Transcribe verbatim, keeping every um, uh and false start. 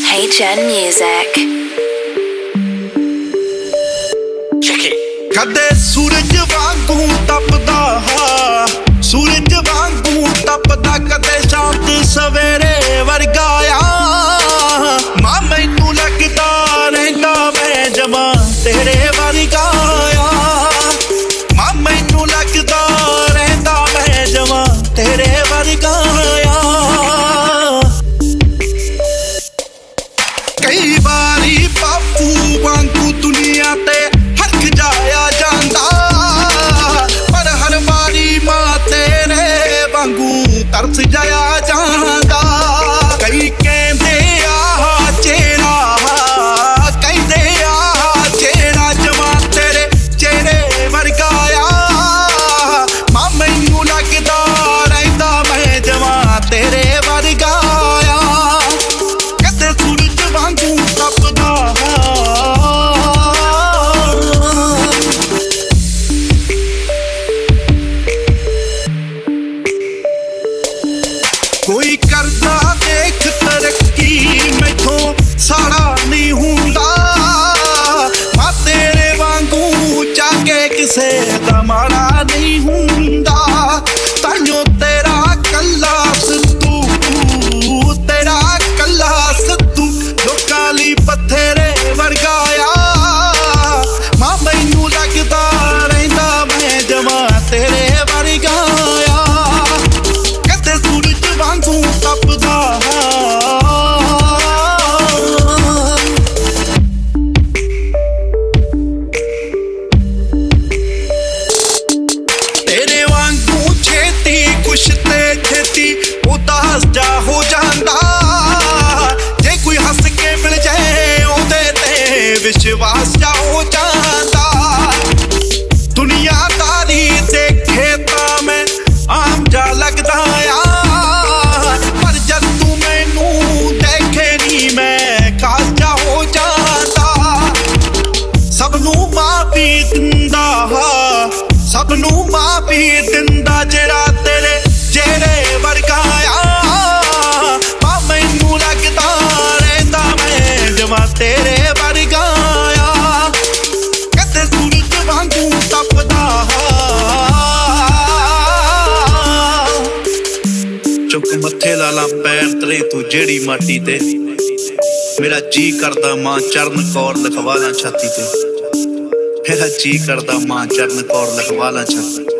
H N Music. ਕਦੇ ਸੂਰਜ ਵਾਂਗੂ ਤਪਦਾ, ਸੂਰਜ ਵਾਂਗੂ ਤਪਦਾ, ਕਦੇ ਸ਼ਾਂਤ ਸਵੇਰੇ ਵਰਗਾ ਆ। ਮਾਂ ਮੈਨੂੰ ਲੱਗਦਾ ਰਹਿੰਦਾ ਮੈਂ ਜਮਾਂ ਤੇਰੇ ਵਰਗਾ ਆ। ਮਾਂ ਮੈਨੂੰ ਲੱਗਦਾ ਰਹਿੰਦਾ ਮੈਂ ਜਮਾਂ ਤੇਰੇ ਵਰਗਾ ਆ। ਕਈ ਵਾਰੀ ਬਾਪੂ ਵਾਂਗੂ ਦੁਨੀਆ ਤੇ ਹੱਥ ਜਾਇਆ ਜਾਂਦਾ, ਪਰ ਹਰ ਵਾਰੀ ਮਾਂ ਤੇਰੇ ਵਾਂਗੂ ਤਰਸ ਜਾਇਆ ਜਾਂਦਾ। ਕਈ ਕਹਿੰਦੇ ਆ ਚਿਹਰਾ, ਕਹਿੰਦੇ ਆ ਚਿਹਰਾ ਜਮਾਂ ਤੇਰੇ ਚਿਹਰੇ ਵਰਗਾ ਆ। ਮਾਂ ਮੈਨੂੰ ਲੱਗਦਾ ਰਹਿੰਦਾ ਮੈਂ ਜਮਾਂ ਤੇਰੇ ਵਰਗਾ ਆ। ਕਦੇ ਸੂਰਜ ਵਾਂਗੂ ਤਪਦਾ, ਕੋਈ ਕਰਦਾ ਦੇਖ ਤਰੱਕੀ ਮੈਥੋਂ ਸਾੜਾ ਨਹੀਂ ਹੁੰਦਾ। ਮਾਂ ਤੇਰੇ ਵਾਂਗੂ ਚਾਕੇ ਕਿਸੇ ਦਾ ਮਾੜਾ ਨਹੀਂ ਹੁੰਦਾ। ਤਾਈਓ ਤੇਰਾ ਕੱਲਾ ਸਿੱਧੂ, ਤੇਰਾ ਕੱਲਾ ਸਿੱਧੂ ਲੋਕਾਂ ਲਈ ਬਥੇਰੇ ਵਰਗਾ ਆ। ਮਾਂ ਮੈਨੂੰ ਲੱਗਦਾ ਰਹਿੰਦਾ ਮੈਂ ਜਮਾਂ ਤੇਰੇ ਵਰਗਾ ਆ। ਕਦੇ ਸੂਰਜ ਵਾਂਗੂ ਤਪਦਾ, ਤੇਰੇ ਵਾਂਗੂ ਛੇਤੀ ਕੁਛ ਤੇ ਛੇਤੀ ਉਦਾਸ ਜਾ ਹੋ ਜਾਂਦਾ। ਜੇ ਕੋਈ ਹੱਸ ਕੇ ਮਿਲ ਜਾਏ ਉਹਦੇ ਤੇ ਵਿਸ਼ਵਾਸ ਜਾ ਹੋ ਜਾਂਦਾ। ਦੁਨੀਆਦਾਰੀ ਦੇਖੇ ਤਾਂ ਮੈਂ ਆਮ ਜਾ ਲੱਗਦਾ ਆ, ਪਰ ਜਦ ਤੂੰ ਮੈਨੂੰ ਦੇਖੇ ਨੀ ਮੈਂ ਖਾਸ ਜਾ ਹੋ ਜਾਂਦਾ। ਸਭ ਨੂੰ ਮਾਫੀ ਦਿੰਦਾ, ਸਭ ਨੂੰ ਮਾਫੀ ਦਿੰਦਾ ਜਿਹੜਾ ਤੇਰੇ ਜਿਹੜੇ ਵਰਗਾ ਆ। ਮਾਂ ਮੈਨੂੰ ਲੱਗਦਾ ਰਹਿੰਦਾ ਮੈਂ ਜਮਾਂ ਤੇਰੇ ਵਰਗਾ ਆ। ਕਦੇ ਸੂਰਜ ਵਾਂਗੂ ਤਪਦਾ, ਚੁੱਕ ਮੱਥੇ ਲਾ ਲਾ ਪੈਰ ਤੇਰੇ ਤੂੰ ਜਿਹੜੀ ਮਾਟੀ ਤੇ। ਮੇਰਾ ਜੀ ਕਰਦਾ ਮਾਂ ਚਰਨ ਕੌਰ ਲਿਖਵਾ ਲਾਂ ਛਾਤੀ ਤੇ। ਮੇਰਾ ਜੀ ਕਰਦਾ ਮਾਂ ਚਰਨ ਕੌਰ ਲਿਖਵਾ ਲਾਂ ਛਾਤੀ ਤੇ।